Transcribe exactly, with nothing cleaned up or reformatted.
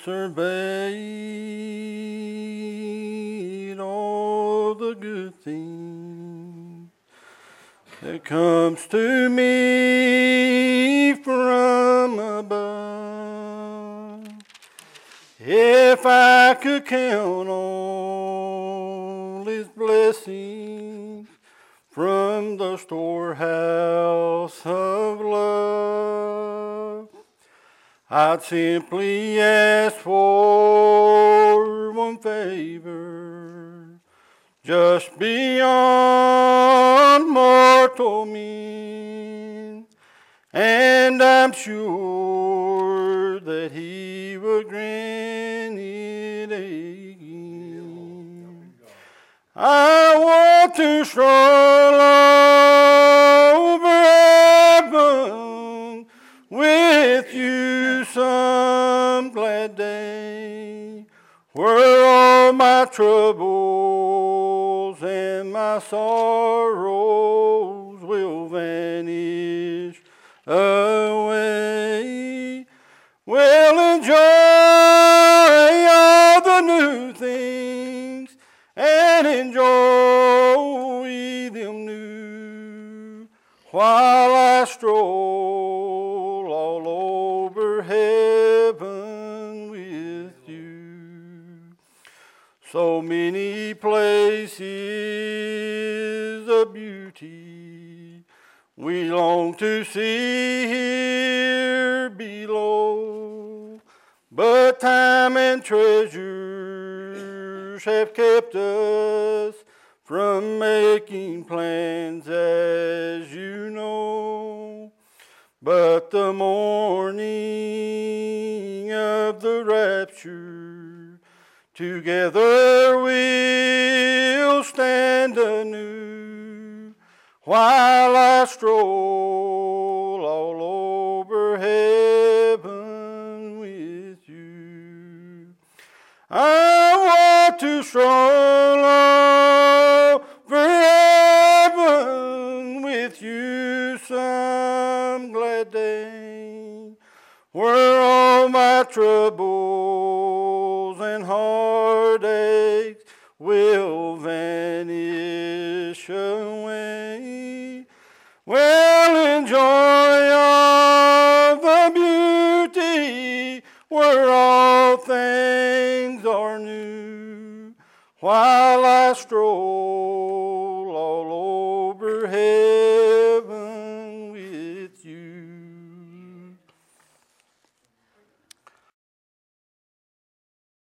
surveyed all the good things that comes to me from above. If I could count all His blessings from the storehouse of love, I'd simply ask for one favor, just beyond mortal means, and I'm sure that He would grant it again. I want to stroll over heaven with you some glad day, where all my troubles and my sorrows will vanish away. We'll enjoy all the new things and enjoy them new, while I stroll all over heaven with you. So many places of beauty we long to see here below, but time and treasures have kept us from making plans, as you know. But the morning of the rapture, together we'll stand anew, while I stroll all over heaven with you. I want to stroll over heaven with you some glad day, where all my troubles and heartaches will vanish away. We'll enjoy all the beauty where all things are new, while I stroll